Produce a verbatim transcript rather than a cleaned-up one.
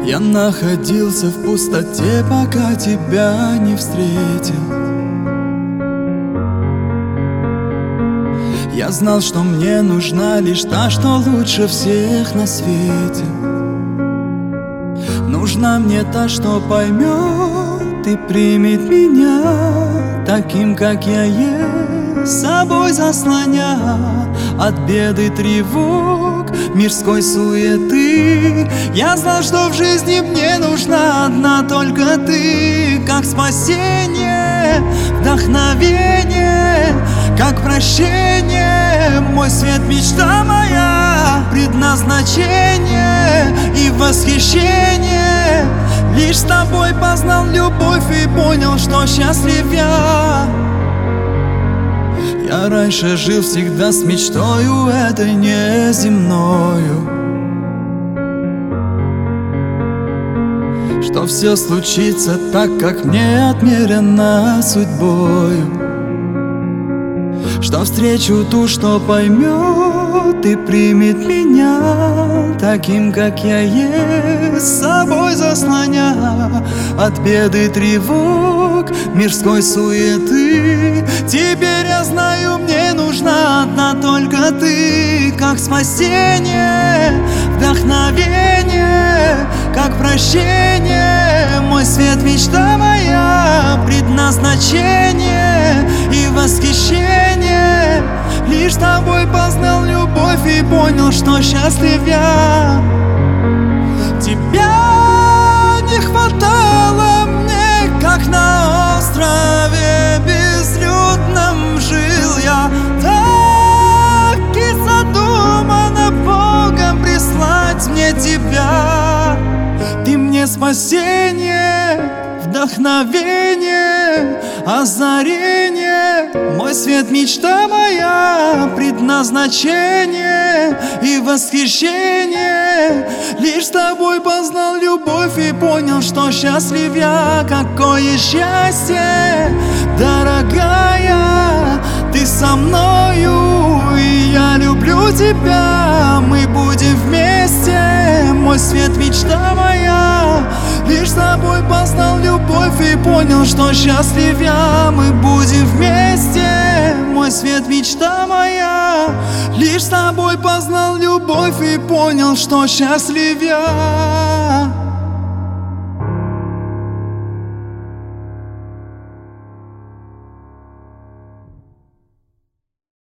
Я находился в пустоте, пока тебя не встретил. Я знал, что мне нужна лишь та, что лучше всех на свете. Нужна мне та, что поймет и примет меня таким, как я есть, собой заслоня от беды, тревог, мирской суеты. Я знал, что в жизни мне нужна одна только ты, как спасение, вдохновение, как прощение, мой свет, мечта моя, предназначение и восхищение. Лишь с тобой познал любовь и понял, что счастлив я. Я раньше жил всегда с мечтою этой неземною, что все случится так, как мне отмерено судьбою, что встречу ту, что поймет и примет меня таким, как я есть, собой заслоня от беды, тревог, мирской суеты. Теперь я знаю, мне нужна одна только ты, как спасение, вдохновение, как прощение, мой свет, мечта моя, предназначение и восхищение. Лишь с тобой познал любовь и понял, что счастлив я. Тебя не хватало мне, как на острове безлюдном жил я. Так и задумано Богом прислать мне тебя. Ты мне спасение, вдохновение, озарение, мой свет, мечта моя, предназначение и восхищение. Лишь с тобой познал любовь и понял, что счастлив я. Какое счастье, дорогая, ты со мною, и я люблю тебя. Мы будем вместе, мой свет, мечта моя. Лишь с тобой познал любовь и понял, что счастлив я. Мы будем вместе, мой свет, мечта моя. Лишь с тобой познал любовь и понял, что счастлив я.